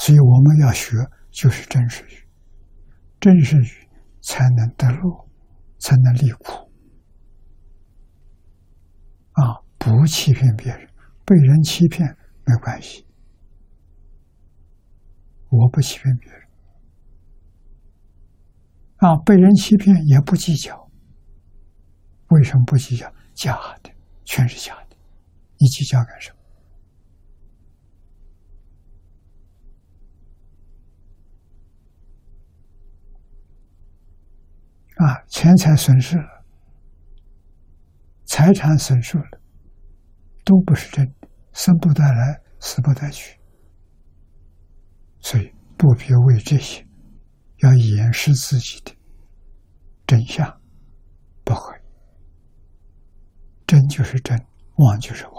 所以我们要学就是真实语，真实语才能得乐，才能离苦。不欺骗别人，被人欺骗没关系，我不欺骗别人。被人欺骗也不计较，为什么不计较？假的，全是假的，你计较干什么？钱财损失了，财产损失了，都不是真的，生不带来，死不带去，所以不必为这些要掩饰自己的真相，不可以。真就是真，妄就是妄。